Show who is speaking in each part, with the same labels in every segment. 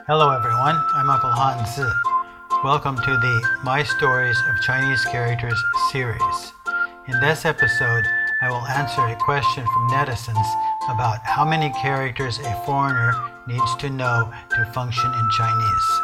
Speaker 1: Hello everyone, I'm Uncle Han Zi. Welcome to the My Stories of Chinese Characters series. In this episode, I will answer a question from netizens about how many characters a foreigner needs to know to function in Chinese.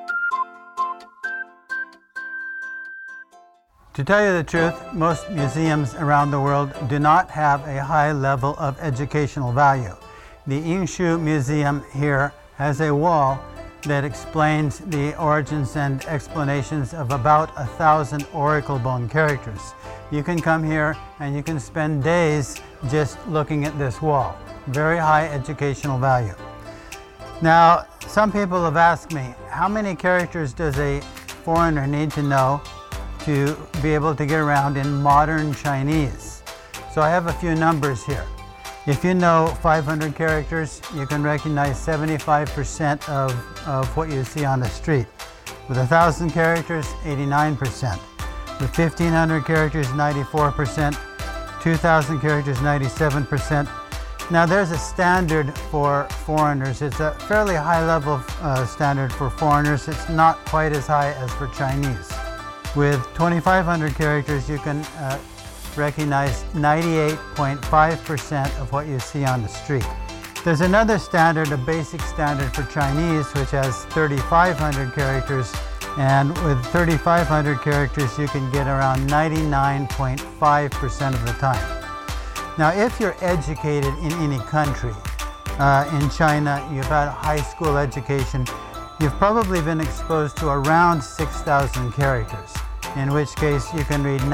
Speaker 1: To tell you the truth, most museums around the world do not have a high level of educational value. The Yingshu Museum here has a wall that explains the origins and explanations of about 1,000 oracle bone characters. You can come here and you can spend days just looking at this wall. Very high educational value. Now, some people have asked me, how many characters does a foreigner need to know to be able to get around in modern Chinese? So I have a few numbers here. If you know 500 characters, you can recognize 75% of what you see on the street. With 1,000 characters, 89%. With 1,500 characters, 94%. 2,000 characters, 97%. Now there's a standard for foreigners. It's a fairly high level standard for foreigners. It's not quite as high as for Chinese. With 2,500 characters, you can recognize 98.5% of what you see on the street. There's another standard, a basic standard for Chinese, which has 3,500 characters, and with 3,500 characters you can get around 99.5% of the time. Now if you're educated in any country, in China, you've had a high school education, you've probably been exposed to around 6,000 characters, in which case you can read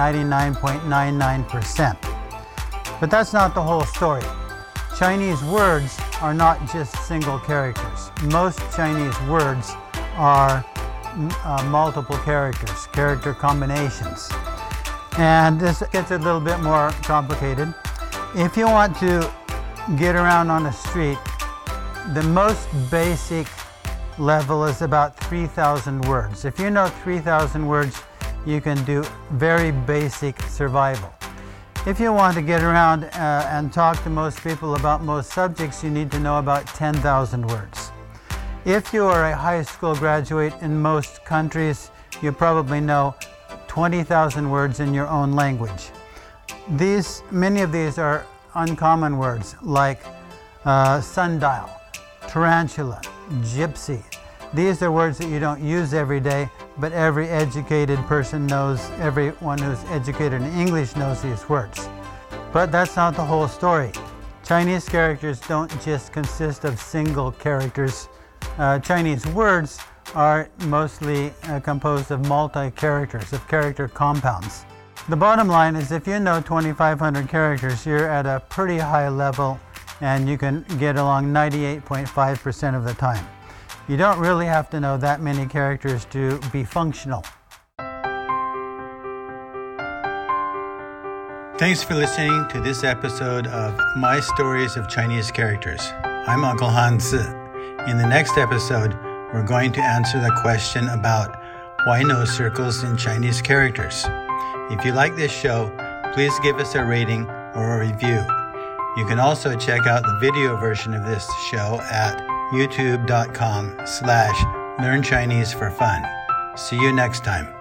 Speaker 1: 99.99%. But that's not the whole story. Chinese words are not just single characters. Most Chinese words are multiple characters, character combinations. And this gets a little bit more complicated. If you want to get around on the street, the most basic level is about 3,000 words. If you know 3,000 words, you can do very basic survival. If you want to get around and talk to most people about most subjects, you need to know about 10,000 words. If you are a high school graduate in most countries, you probably know 20,000 words in your own language. Many of these are uncommon words like sundial, tarantula, gypsy. These are words that you don't use every day, but every educated person knows, everyone who's educated in English knows these words. But that's not the whole story. Chinese characters don't just consist of single characters. Chinese words are mostly composed of multi-characters, of character compounds. The bottom line is if you know 2,500 characters, you're at a pretty high level and you can get along 98.5% of the time. You don't really have to know that many characters to be functional. Thanks for listening to this episode of My Stories of Chinese Characters. I'm Uncle Han Zi. In the next episode, we're going to answer the question about why no circles in Chinese characters. If you like this show, please give us a rating or a review. You can also check out the video version of this show at youtube.com/learnchinese for fun. See you next time.